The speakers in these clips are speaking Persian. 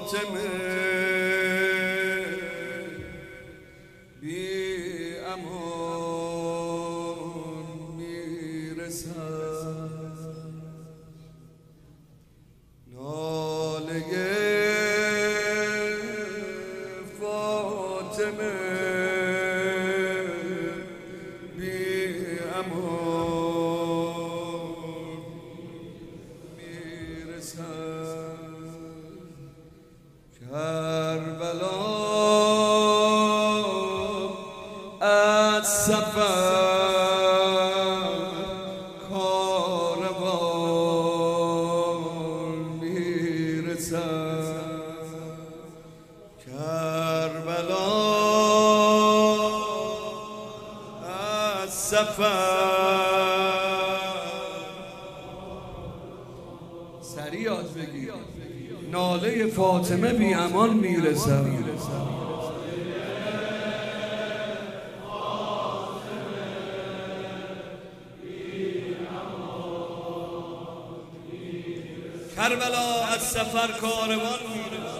فاطمه بی امان میرسد، ناله فاطمه بی امان میرسد. کربلا از سفر کاروان میرسد، کربلا از سفر. سریع یاد بگیر ناله فاطمه بی امان میرسد. کربلا از سفر کاروان میرسد،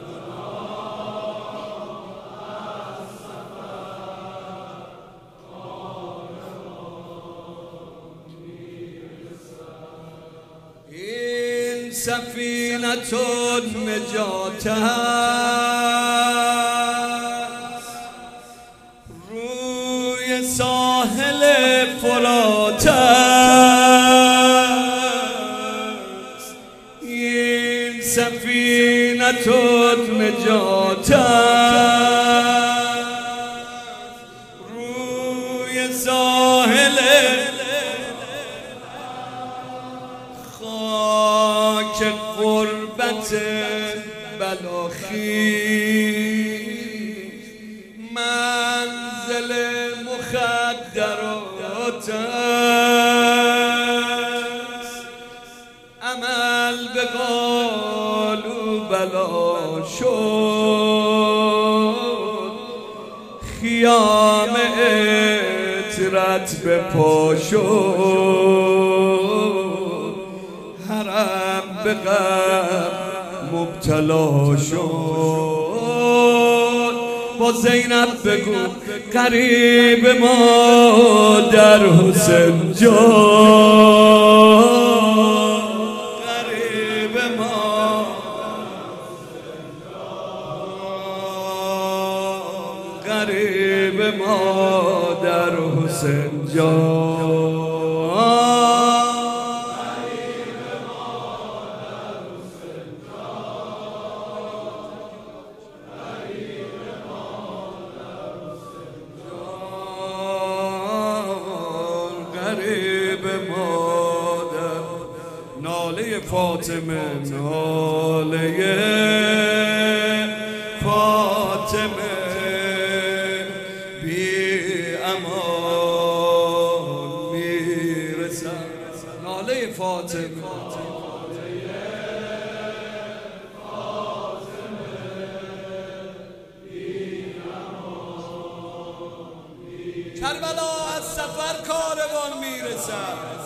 این سفینه نجات است، روی ساحل فرات است. این سفینه نجات است، روی ساحل خاک غربت بلاخیز، منزل مخدرات است. عمل به قالو بلا شد، خیام عطرت به پا شد، حرم به غم مبتلا شد. با زینب بگو غریب ما در حسین جان، غریب ما، غریب ما در حسین جان. ناله فاطمه، ناله فاطمه بی امان میرسد، ناله فاطمه. کربلا از سفر کاروان میرسد.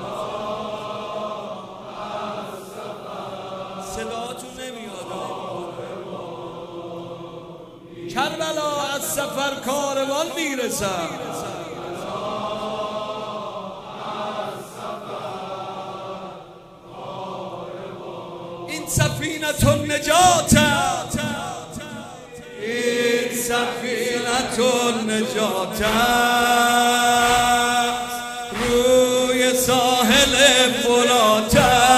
صداتون نمیاد. کربلا از سفر کاروان میرسد، این سفینه نجات، این سفینه نجات است، روی ساحل فرات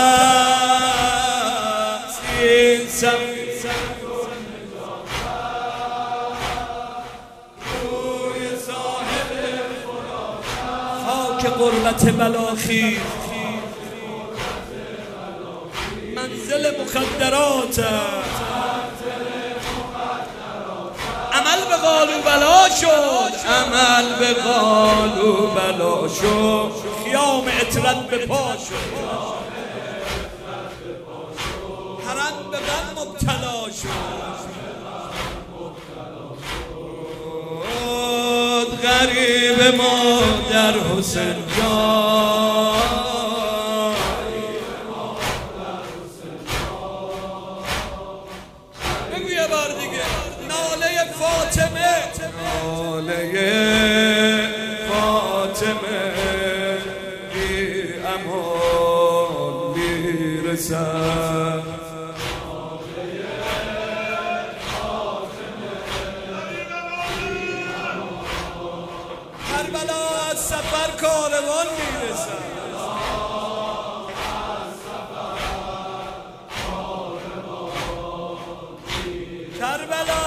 است. این سفینه روی ساحل فرات، خاک غربت بلاخیز، منزل مخدرات، عمل به قالو بلا شد، عمل به قالو بلا شد، خیام عطرت به پا شد، حرم به غم مبتلا شد. غریب ما در حسین جان، امان میرسد. کربلا از سفر کاروان میرسد. کربلا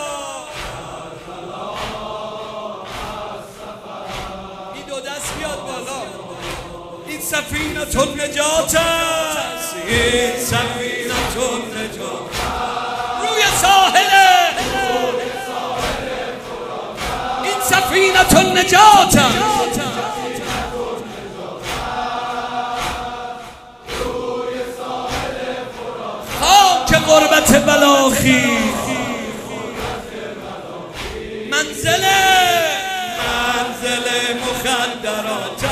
این دو دست بیاد بالا. این سفینه النجات است، این سفینه النجات روی ساحل، این سفینه النجات است. خاک غربت بلاخی منزل مخدرات،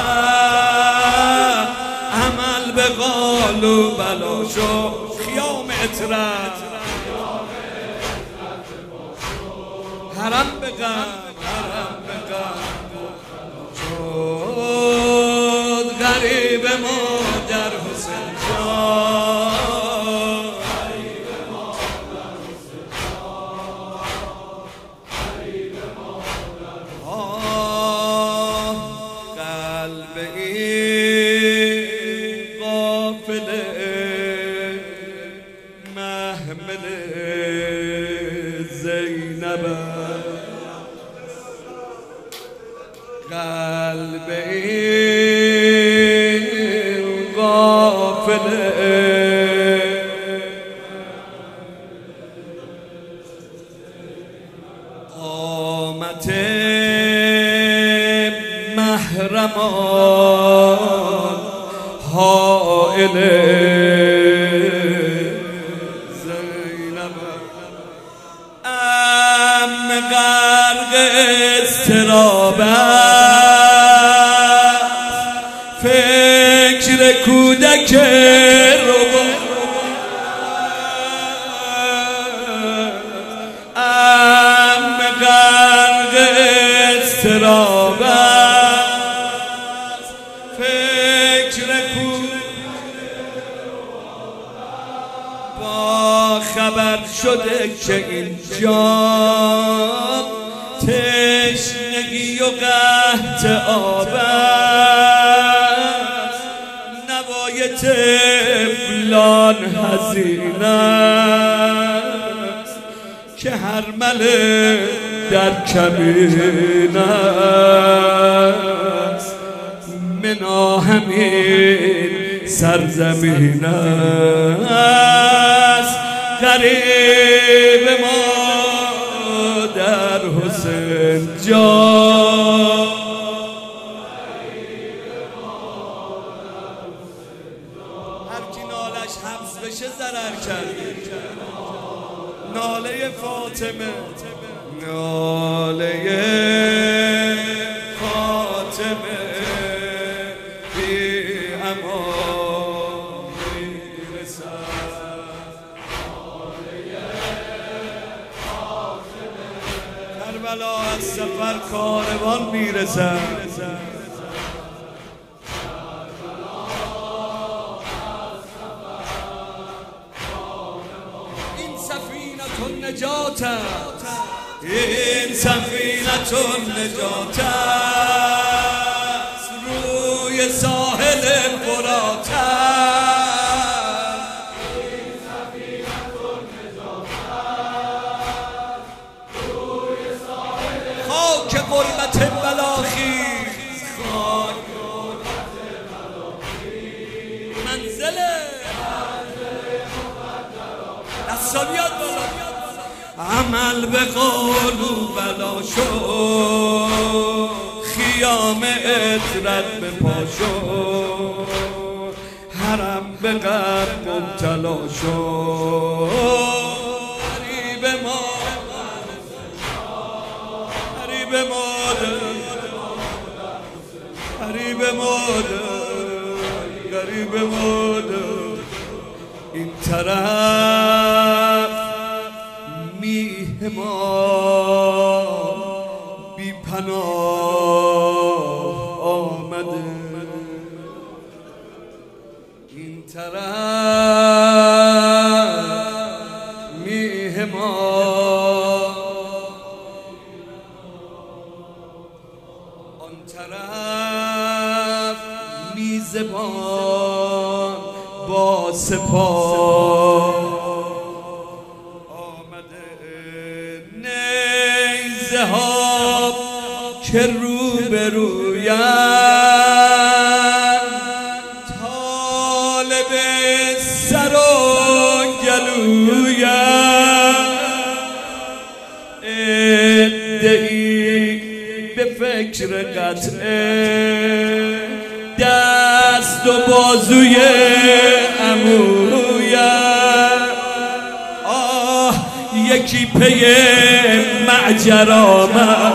عمل به قال و بلا شو خیام عطرت، حرم به غم شد غریب مادر حسین جان. قلب این غافله قامت محرمان حائل زینب، غرق اضطراب فکر کودک رو غرق اضطراب فکر کودک با خبر شده که اینجا تشنگی و قحط آب است، نوای طفلان حزین است که هرمل در کمین است، منا همین سرزمین است. غریب ما در حسین جان، هر کی نالش حبس بشه ضرر کرده. ناله فاطمه، ناله فاطمه بی امان میرسد. کربلا از سفر کاروان میرسد. این سفینه النجات است، این سفینه النجات است روی ساحل فرات است. این سفینه النجات است روی ساحل خاک غربت بلاخی، خاک غربت بلاخی منزل دستا بیاد بالا. عمل به قول و بلا شد، خیام عطرت به پا شد، حرم به غم مبتلا شد. غریب مادر، غریب مادر، غریب مادر، غریب مادر، این طرف میهمان بی پناه آمده. این طرف میهمان آن طرف میزبان با سپاه آمده نیزه ها که روبرویم طالب سر و گلویم ادعی به فکر قطعه دست و بازوی عمویم آه یکی پی معجر آمد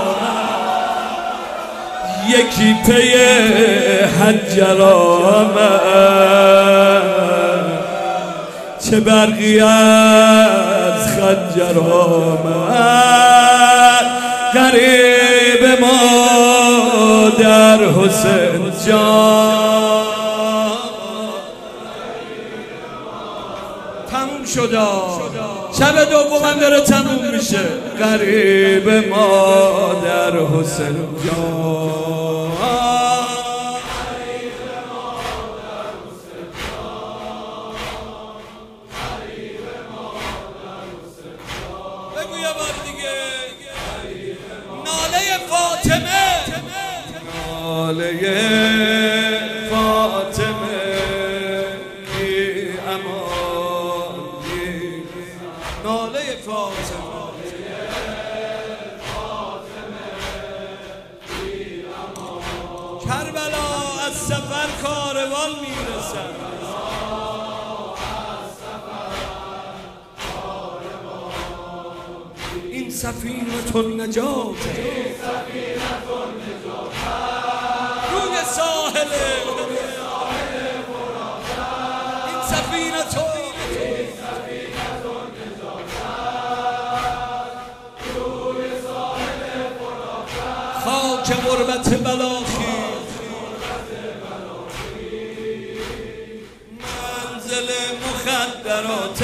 یکی پی حجر آمد چه برقی از خنجر آمد غریب ما در حسین جان تموم شد شب دومم داره تموم میشه غریب ما در حسین جان بگو یه بار دیگه ناله فاطمه ناله فاطمه بی امان ناله فاطمه کربلا از سفر کاروان میرسد این سفینه النجات روی ساحل این سفینه خاک غربت بلاخی منزل مخدرات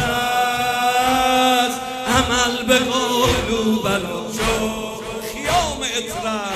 است عمل به قول و بلا شو خیام اطرح